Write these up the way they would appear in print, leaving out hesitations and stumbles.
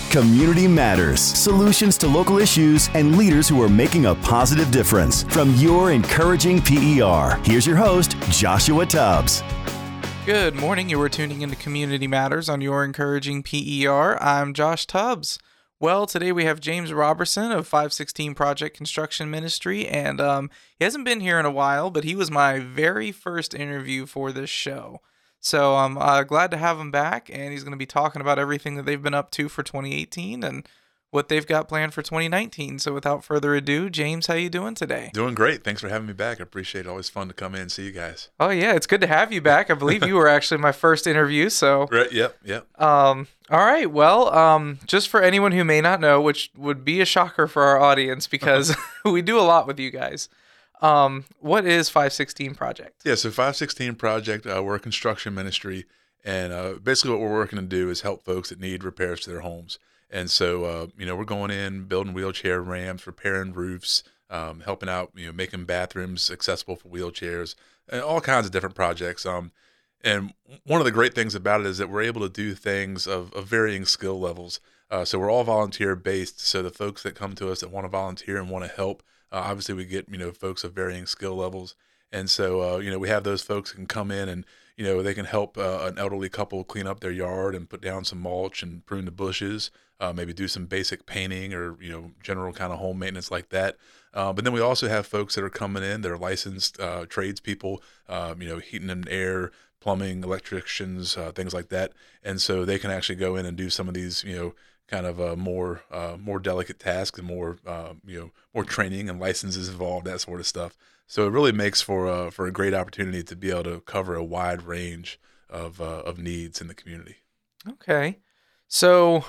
Community Matters. Solutions to local issues and leaders who are making a positive difference. From your encouraging PER, here's your host, Joshua Tubbs. Good morning. You are tuning into Community Matters on your encouraging PER. I'm Josh Tubbs. Well, today we have James Robertson of 516 Project Construction Ministry, and he hasn't been here in a while, but he was my very first interview for this show. So I'm glad to have him back, and he's going to be talking about everything that they've been up to for 2018 and what they've got planned for 2019. So without further ado, James, how you doing today? Doing great. Thanks for having me back. I appreciate it. Always fun to come in and see you guys. Oh, yeah, it's good to have you back. I believe you were actually my first interview, so... Right, yep. All right, well, just for anyone who may not know, which would be a shocker for our audience because we do a lot with you guys, what is 516 Project? Yeah, so 516 Project, we're a construction ministry, and basically what we're working to do is help folks that need repairs to their homes. And so, we're going in, building wheelchair ramps, repairing roofs, helping out, making bathrooms accessible for wheelchairs, and all kinds of different projects. And one of the great things about it is that we're able to do things of varying skill levels. So we're all volunteer-based, so the folks that come to us that want to volunteer and want to help, obviously we get, folks of varying skill levels. And so, we have those folks who can come in and, they can help an elderly couple clean up their yard and put down some mulch and prune the bushes, maybe do some basic painting or, general kind of home maintenance like that. But then we also have folks that are coming in, they're licensed tradespeople, heating and air, plumbing, electricians, things like that. And so they can actually go in and do some of these, kind of more delicate tasks and more training and licenses involved, that sort of stuff. So it really makes for a great opportunity to be able to cover a wide range of needs in the community. Okay. So,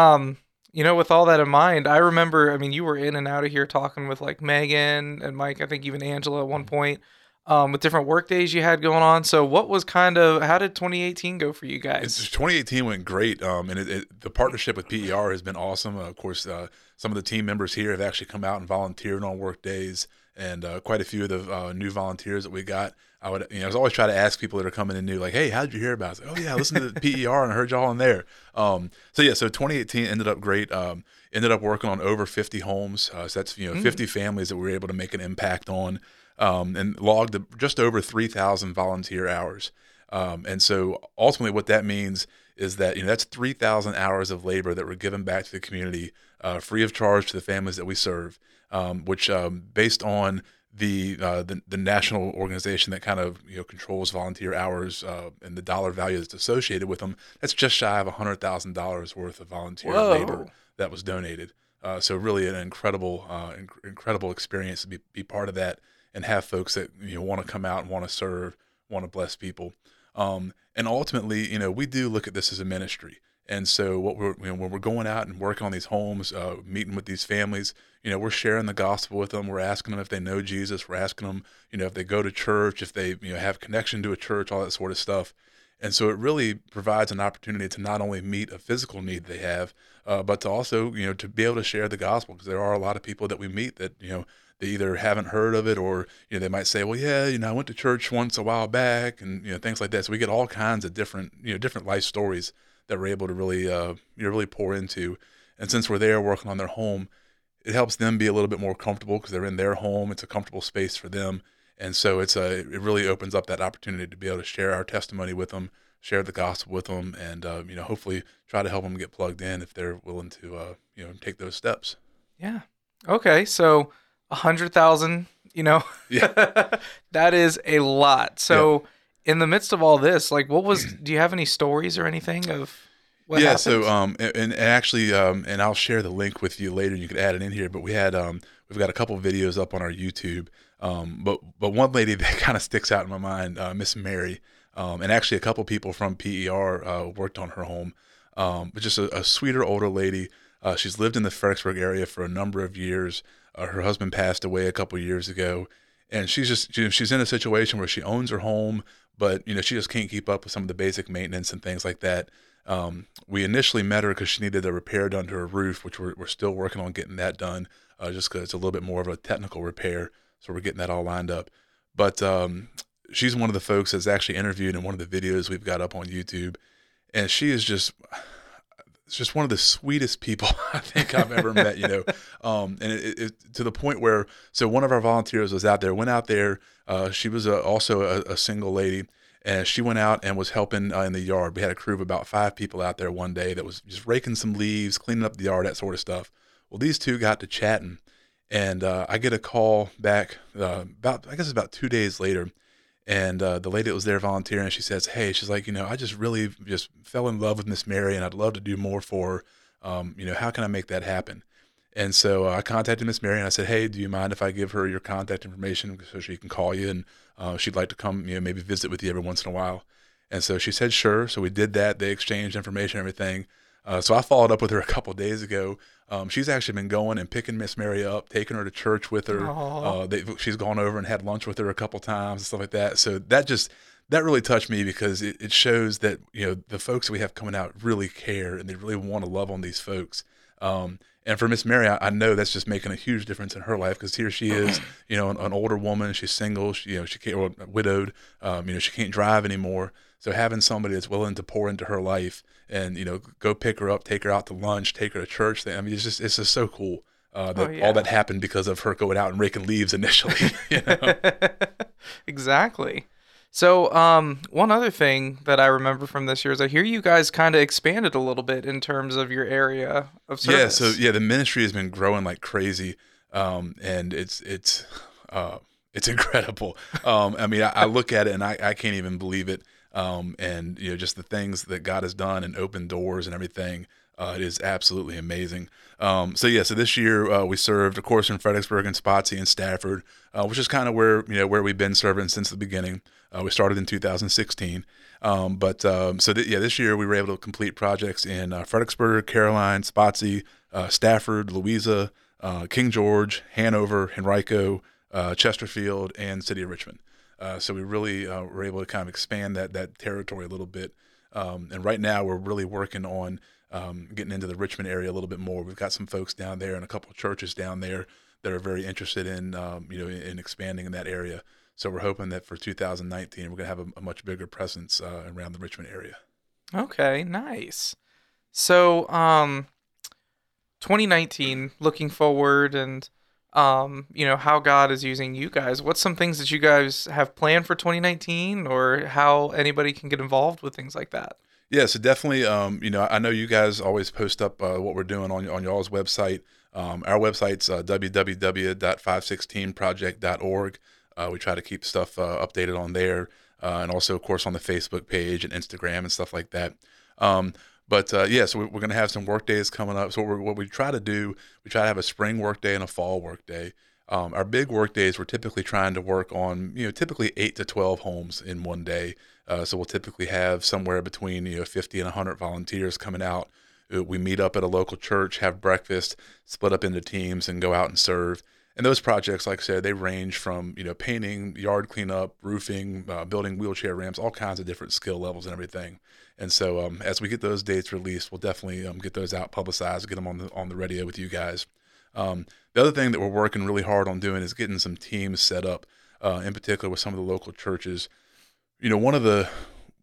with all that in mind, I remember, you were in and out of here talking with like Megan and Mike, I think even Angela at one point, with different work days you had going on. So what was how did 2018 go for you guys? 2018 went great. And the partnership with PER has been awesome. Of course, some of the team members here have actually come out and volunteered on work days, and quite a few of the new volunteers that we got. I was always try to ask people that are coming in new, like, hey, how did you hear about it? I was like, oh yeah, I listened to the PER and I heard y'all in there. So 2018 ended up great. Ended up working on over 50 homes. So that's, 50 families that we were able to make an impact on. And logged just over 3,000 volunteer hours. And so ultimately what that means is that, that's 3,000 hours of labor that were given back to the community, free of charge to the families that we serve, which based on the national organization that kind of, controls volunteer hours and the dollar value that's associated with them, that's just shy of $100,000 worth of volunteer labor that was donated. So really an incredible experience to be part of that. And have folks that want to come out and want to serve, want to bless people, and ultimately, we do look at this as a ministry. And so, what when we're going out and working on these homes, meeting with these families, we're sharing the gospel with them. We're asking them if they know Jesus. We're asking them, if they go to church, if they have connection to a church, all that sort of stuff. And so, it really provides an opportunity to not only meet a physical need they have, but to also, to be able to share the gospel, because there are a lot of people that we meet that they either haven't heard of it, or they might say, well, yeah, I went to church once a while back, and things like that. So we get all kinds of different life stories that we're able to really really pour into. And since we're there working on their home, it helps them be a little bit more comfortable because they're in their home. It's a comfortable space for them, and so it really opens up that opportunity to be able to share our testimony with them, share the gospel with them, and hopefully try to help them get plugged in if they're willing to take those steps. Yeah. Okay. So 100,000, yeah. That is a lot. So in the midst of all this, like do you have any stories or anything of what happened? So, and actually, and I'll share the link with you later, you could add it in here, but we've got a couple of videos up on our YouTube. But one lady that kind of sticks out in my mind, Miss Mary, and actually a couple people from PER, worked on her home. But just a sweeter, older lady. She's lived in the Fredericksburg area for a number of years. Her husband passed away a couple of years ago, and she's in a situation where she owns her home, but she just can't keep up with some of the basic maintenance and things like that. We initially met her because she needed a repair done to her roof, which we're still working on getting that done, just because it's a little bit more of a technical repair, so we're getting that all lined up. But she's one of the folks that's actually interviewed in one of the videos we've got up on YouTube, and she is just it's just one of the sweetest people I think I've ever met, and it to the point where, so one of our volunteers went out there. She was also a single lady, and she went out and was helping in the yard. We had a crew of about 5 people out there one day that was just raking some leaves, cleaning up the yard, that sort of stuff. Well, these two got to chatting, and I get a call back about 2 days later. And the lady that was there volunteering, she says, hey, she's like, I just really just fell in love with Miss Mary, and I'd love to do more for her. How can I make that happen? And so I contacted Miss Mary, and I said, hey, do you mind if I give her your contact information so she can call you, and she'd like to come, maybe visit with you every once in a while. And so she said, sure. So we did that. They exchanged information and everything. So I followed up with her a couple of days ago. She's actually been going and picking Miss Mary up, taking her to church with her. She's gone over and had lunch with her a couple times and stuff like that. So that really touched me, because it shows that, the folks that we have coming out really care, and they really want to love on these folks. And for Miss Mary, I know that's just making a huge difference in her life, because here she is, an older woman. She's single. She can't, widowed. She can't drive anymore. So having somebody that's willing to pour into her life and, go pick her up, take her out to lunch, take her to church. It's just so cool all that happened because of her going out and raking leaves initially. Exactly. So one other thing that I remember from this year is I hear you guys kind of expanded a little bit in terms of your area of service. The ministry has been growing like crazy, and it's incredible. I look at it and I can't even believe it. And just the things that God has done and opened doors and everything, it is absolutely amazing. So this year we served, of course, in Fredericksburg and Spotsy and Stafford, which is kind of where where we've been serving since the beginning. We started in 2016, this year we were able to complete projects in Fredericksburg, Caroline, Spotsy, Stafford, Louisa, King George, Hanover, Henrico, Chesterfield, and City of Richmond. So we really were able to kind of expand that territory a little bit. And right now we're really working on getting into the Richmond area a little bit more. We've got some folks down there and a couple of churches down there that are very interested in, in expanding in that area. So we're hoping that for 2019, we're going to have a much bigger presence around the Richmond area. Okay, nice. So 2019, looking forward and how God is using you guys. What's some things that you guys have planned for 2019, or how anybody can get involved with things like that? Yeah, so definitely, I know you guys always post up what we're doing on y'all's website. Our website's www.516project.org. We try to keep stuff updated on there, and also, of course, on the Facebook page and Instagram and stuff like that. So we're going to have some work days coming up. So what we try to do, we try to have a spring work day and a fall work day. Our big work days, we're typically trying to work on, typically 8 to 12 homes in one day. So we'll typically have somewhere between 50 and 100 volunteers coming out. We meet up at a local church, have breakfast, split up into teams, and go out and serve. And those projects, like I said, they range from painting, yard cleanup, roofing, building wheelchair ramps, all kinds of different skill levels and everything. And so as we get those dates released, we'll definitely get those out, publicized, get them on the radio with you guys. The other thing that we're working really hard on doing is getting some teams set up, in particular with some of the local churches. One of the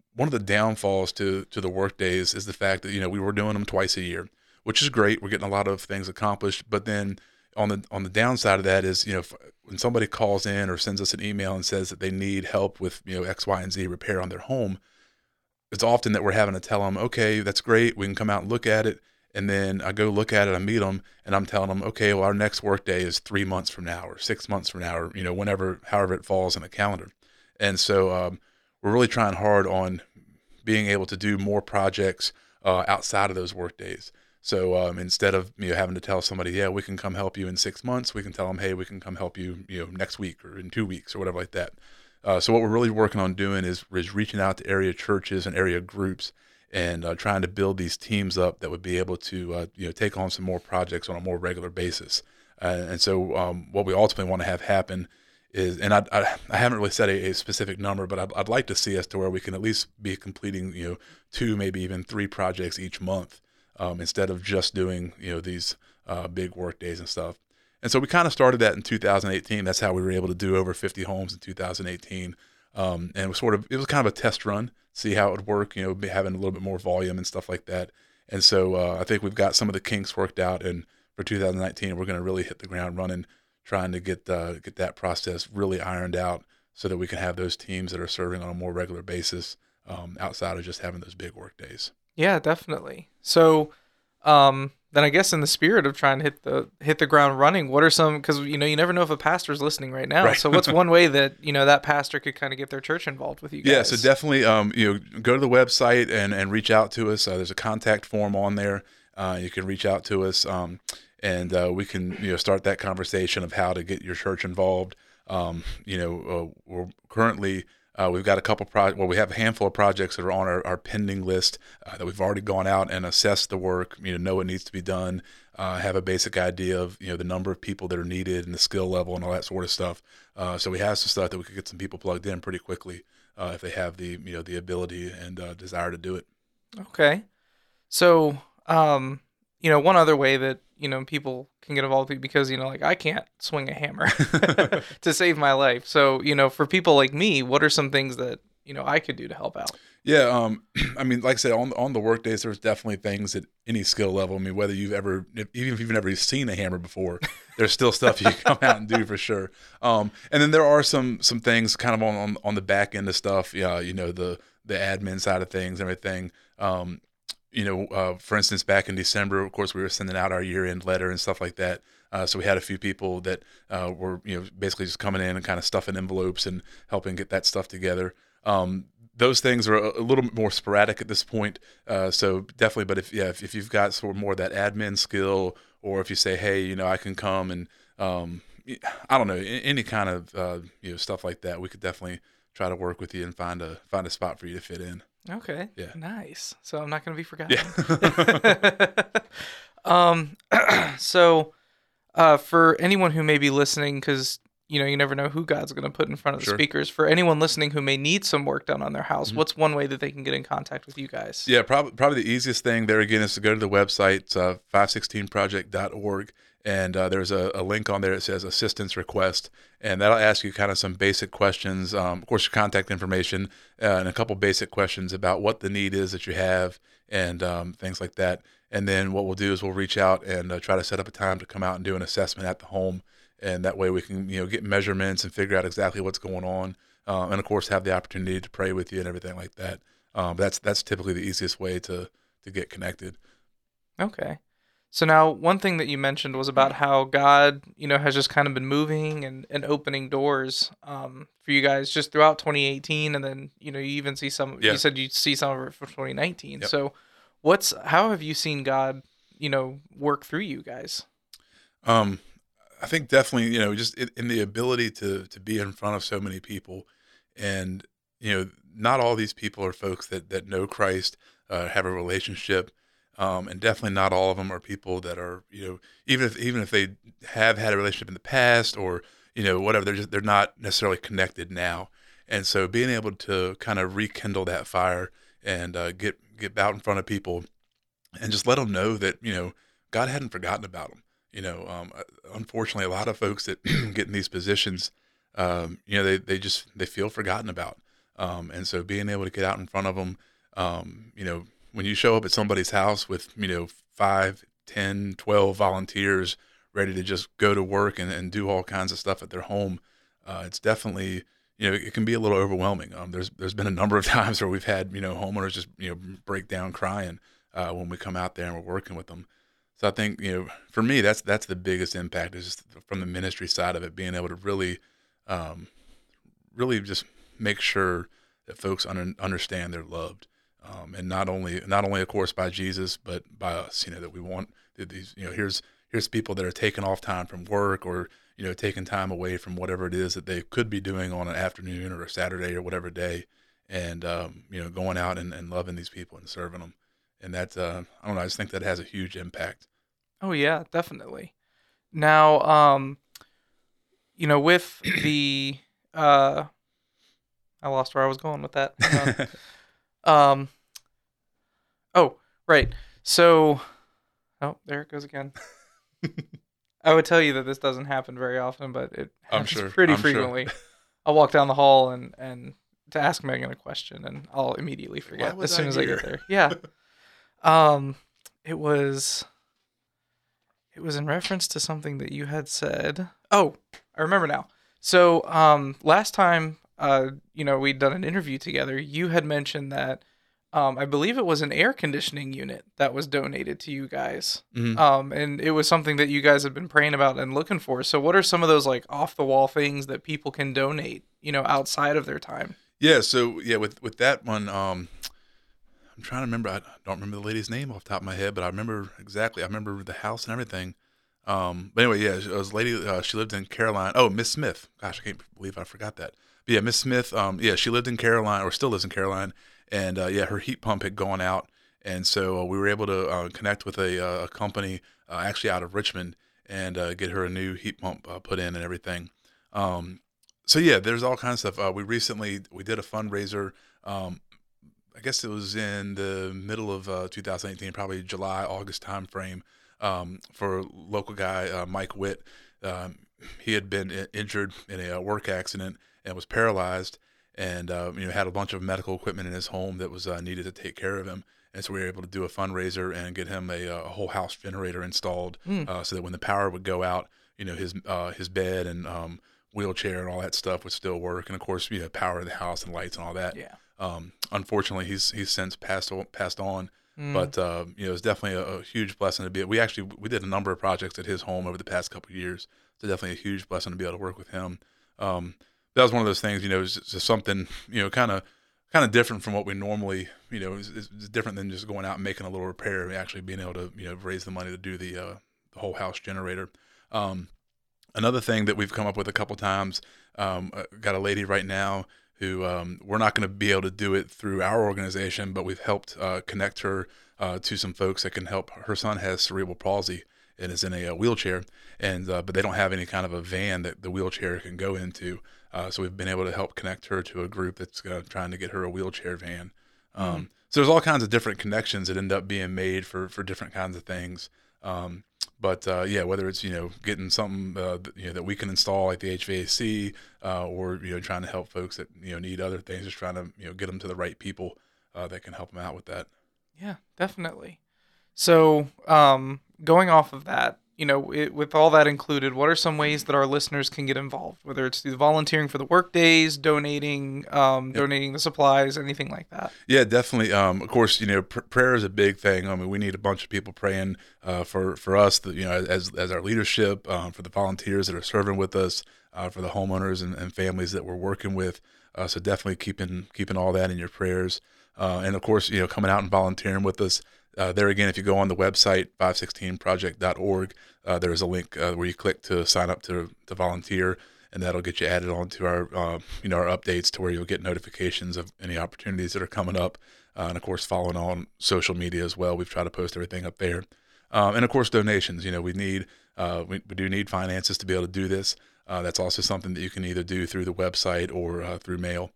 downfalls to the work days is the fact that we were doing them twice a year, which is great. We're getting a lot of things accomplished, but then on the downside of that is, when somebody calls in or sends us an email and says that they need help with, X, Y, and Z repair on their home, it's often that we're having to tell them, okay, that's great. We can come out and look at it. And then I go look at it, I meet them, and I'm telling them, okay, well, our next work day is 3 months from now or 6 months from now, or, however it falls in the calendar. And so we're really trying hard on being able to do more projects outside of those work days. So instead of having to tell somebody, yeah, we can come help you in 6 months, we can tell them, hey, we can come help you, next week or in 2 weeks or whatever like that. So what we're really working on doing is reaching out to area churches and area groups and trying to build these teams up that would be able to take on some more projects on a more regular basis. And so what we ultimately want to have happen is, and I haven't really set a specific number, but I'd like to see us to where we can at least be completing 2, maybe even 3 projects each month. Instead of just doing, these big work days and stuff. And so we kind of started that in 2018. That's how we were able to do over 50 homes in 2018. And it was kind of a test run, see how it would work, having a little bit more volume and stuff like that. And so I think we've got some of the kinks worked out, and for 2019, we're going to really hit the ground running, trying to get that process really ironed out so that we can have those teams that are serving on a more regular basis outside of just having those big work days. Yeah, definitely. So then I guess in the spirit of trying to hit the ground running, what are some, because you never know if a pastor's listening right now. Right. So what's one way that that pastor could kind of get their church involved with you guys? Yeah, so definitely go to the website and reach out to us. There's a contact form on there. You can reach out to us and we can start that conversation of how to get your church involved. We're currently we've got a couple we have a handful of projects that are on our pending list that we've already gone out and assessed the work, know what needs to be done, have a basic idea of, the number of people that are needed and the skill level and all that sort of stuff. So we have some stuff that we could get some people plugged in pretty quickly if they have the, the ability and desire to do it. Okay. So, one other way that, people can get involved because, I can't swing a hammer to save my life. So, for people like me, what are some things that, I could do to help out? Yeah. I mean, like I said, on the work days, there's definitely things at any skill level. I mean, whether even if you've never seen a hammer before, there's still stuff you can come out and do for sure. And then there are some things kind of on the back end of stuff. Yeah. The admin side of things, everything. For instance, back in December, of course, we were sending out our year-end letter and stuff like that. So we had a few people that were, basically just coming in and kind of stuffing envelopes and helping get that stuff together. Those things are a little bit more sporadic at this point. So definitely, but if you've got sort of more of that admin skill, or if you say, hey, I can come and I don't know, any kind of stuff like that, we could definitely try to work with you and find a spot for you to fit in. Okay. Yeah. Nice. So I'm not going to be forgotten. Yeah. So for anyone who may be listening, because you never know who God's going to put in front of the speakers. For anyone listening who may need some work done on their house, what's one way that they can get in contact with you guys? Yeah, probably the easiest thing there again is to go to the website, 516project.org. And there's a link on there that says assistance request, and that'll ask you kind of some basic questions, of course, your contact information, and a couple basic questions about what the need is that you have and things like that. And then what we'll do is we'll reach out and try to set up a time to come out and do an assessment at the home, and that way we can get measurements and figure out exactly what's going on, and of course have the opportunity to pray with you and everything like that. That's typically the easiest way to get connected. Okay. So now one thing that you mentioned was about how God, has just kind of been moving and opening doors for you guys just throughout 2018. And then, you even see some, you said you see some of it for 2019. Yep. So how have you seen God, work through you guys? I think definitely, just in the ability to be in front of so many people, and, not all these people are folks that know Christ, have a relationship. And definitely not all of them are people that are, even if they have had a relationship in the past or, whatever, they're not necessarily connected now. And so being able to kind of rekindle that fire and get out in front of people and just let them know that, God hadn't forgotten about them. Unfortunately, a lot of folks that get in these positions, they feel forgotten about. And so being able to get out in front of them, when you show up at somebody's house with, 5, 10, 12 volunteers ready to just go to work and do all kinds of stuff at their home, it's definitely, it can be a little overwhelming. There's been a number of times where we've had, homeowners just, break down crying when we come out there and we're working with them. So I think, for me, that's the biggest impact is just from the ministry side of it, being able to really just make sure that folks understand they're loved. And not only of course by Jesus, but by us, that we want these, here's people that are taking off time from work or, taking time away from whatever it is that they could be doing on an afternoon or a Saturday or whatever day. And, going out and loving these people and serving them. And that's, I don't know, I just think that has a huge impact. Oh yeah, definitely. Now, with the, I lost where I was going with that. Oh, right. So, there it goes again. I would tell you that this doesn't happen very often, but it happens pretty frequently. Sure. I'll walk down the hall and to ask Megan a question, and I'll immediately forget as soon as I get there. Yeah. It was in reference to something that you had said. Oh, I remember now. So, last time, we'd done an interview together, you had mentioned that, I believe it was an air conditioning unit that was donated to you guys. Mhm. And it was something that you guys have been praying about and looking for. So what are some of those like off the wall things that people can donate, outside of their time? Yeah, so yeah, with that one, I'm trying to remember. I don't remember the lady's name off the top of my head, but I remember exactly. I remember the house and everything. But anyway, yeah, it was a lady. She lived in Caroline. Oh, Miss Smith. Gosh, I can't believe I forgot that. But yeah, Miss Smith. Yeah, she lived in Caroline, or still lives in Caroline, and yeah, her heat pump had gone out, and so we were able to connect with a company actually out of Richmond and get her a new heat pump put in and everything. Um, so yeah, there's all kinds of stuff. We did a fundraiser. I guess it was in the middle of 2018, probably July, August timeframe, for a local guy, Mike Witt. He had been injured in a work accident and was paralyzed, and had a bunch of medical equipment in his home that was needed to take care of him. And so we were able to do a fundraiser and get him a whole house generator installed, so that when the power would go out, his bed and wheelchair and all that stuff would still work. And of course, power of the house and lights and all that. Yeah. Unfortunately, he's since passed on. Mm. But it was definitely a huge blessing to be. We did a number of projects at his home over the past couple of years. So definitely a huge blessing to be able to work with him. That was one of those things. It was just something kind of different from what we normally. It's different than just going out and making a little repair. And actually being able to raise the money to do the whole house generator. Another thing that we've come up with a couple times. Got a lady right now who we're not going to be able to do it through our organization, but we've helped connect her to some folks that can help. Her son has cerebral palsy and is in a wheelchair, and but they don't have any kind of a van that the wheelchair can go into. So we've been able to help connect her to a group that's trying to get her a wheelchair van. So there's all kinds of different connections that end up being made for different kinds of things. But yeah, whether it's getting something that we can install like the HVAC, or trying to help folks that need other things, just trying to get them to the right people that can help them out with that. Yeah, definitely. So, going off of that, with all that included, what are some ways that our listeners can get involved? Whether it's through volunteering for the work days, donating the supplies, anything like that. Yeah, definitely. Of course, prayer is a big thing. I mean, we need a bunch of people praying for us, as our leadership, for the volunteers that are serving with us, for the homeowners and families that we're working with. So definitely keeping all that in your prayers. And of course, coming out and volunteering with us. There again, if you go on the website 516project.org, there's a link where you click to sign up to volunteer, and that'll get you added on to our our updates to where you'll get notifications of any opportunities that are coming up, and of course following on social media as well. We've tried to post everything up there, and of course donations. We do need finances to be able to do this. That's also something that you can either do through the website or through mail.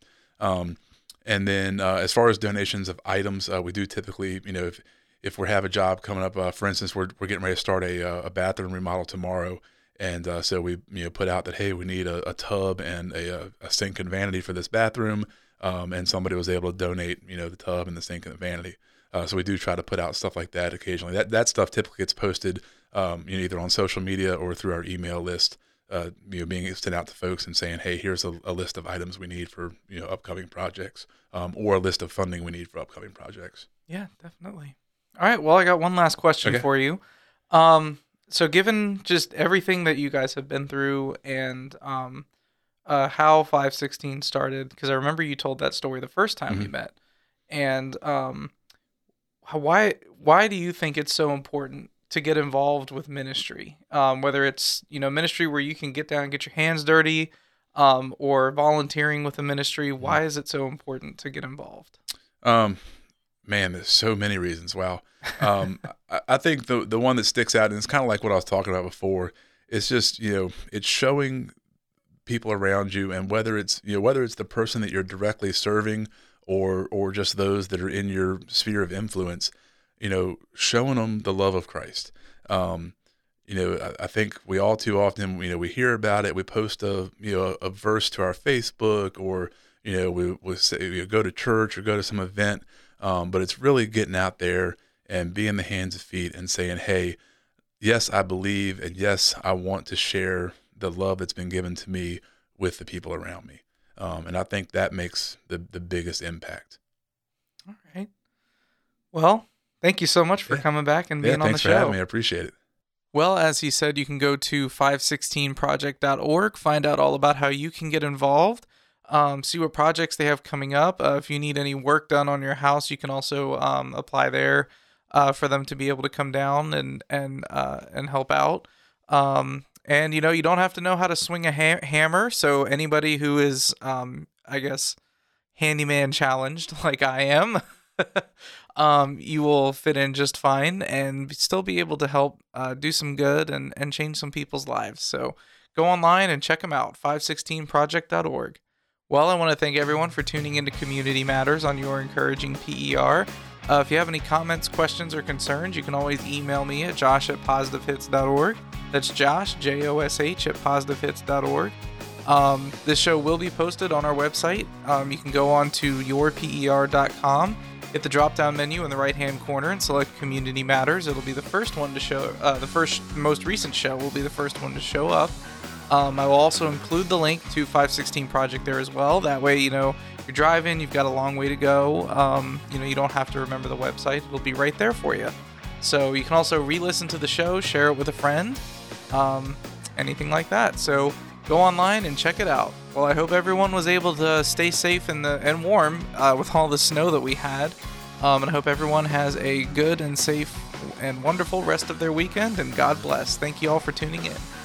And then as far as donations of items, we do typically, if we have a job coming up, for instance, we're getting ready to start a bathroom remodel tomorrow, and so we put out that, hey, we need a tub and a sink and vanity for this bathroom, and somebody was able to donate the tub and the sink and the vanity. So we do try to put out stuff like that occasionally. That stuff typically gets posted either on social media or through our email list, being sent out to folks and saying, hey, here's a list of items we need for upcoming projects, or a list of funding we need for upcoming projects. Yeah, definitely. All right, well, I got one last question for you. So given just everything that you guys have been through and how 516 started, because I remember you told that story the first time we met, and why do you think it's so important to get involved with ministry? Whether it's ministry where you can get down and get your hands dirty, or volunteering with a ministry, why is it so important to get involved? Man, there's so many reasons. Wow. I think the one that sticks out, and it's kind of like what I was talking about before, it's just, it's showing people around you, and whether it's the person that you're directly serving or just those that are in your sphere of influence, showing them the love of Christ. I think we all too often, we hear about it, we post a verse to our Facebook, or, we say, go to church or go to some event. But it's really getting out there and being the hands and feet and saying, hey, yes, I believe, and yes, I want to share the love that's been given to me with the people around me. And I think that makes the biggest impact. All right. Well, thank you so much for coming back and being on the show. Thanks for having me. I appreciate it. Well, as he said, you can go to 516project.org, find out all about how you can get involved, see what projects they have coming up. If you need any work done on your house, you can also apply there for them to be able to come down and help out. And, you don't have to know how to swing a hammer. So anybody who is, I guess, handyman challenged like I am, you will fit in just fine and still be able to help do some good and change some people's lives. So go online and check them out, 516project.org. Well, I want to thank everyone for tuning into Community Matters on Your Encouraging PER. If you have any comments, questions, or concerns, you can always email me at josh@positivehits.org. That's Josh, Josh, at positivehits.org. This show will be posted on our website. You can go on to yourper.com, hit the drop-down menu in the right-hand corner, and select Community Matters. It'll be the first one to show. Most recent show will be the first one to show up. I will also include the link to 516 Project there as well. That way, you're driving, you've got a long way to go. You don't have to remember the website. It'll be right there for you. So you can also re-listen to the show, share it with a friend, anything like that. So go online and check it out. Well, I hope everyone was able to stay safe and warm with all the snow that we had. And I hope everyone has a good and safe and wonderful rest of their weekend. And God bless. Thank you all for tuning in.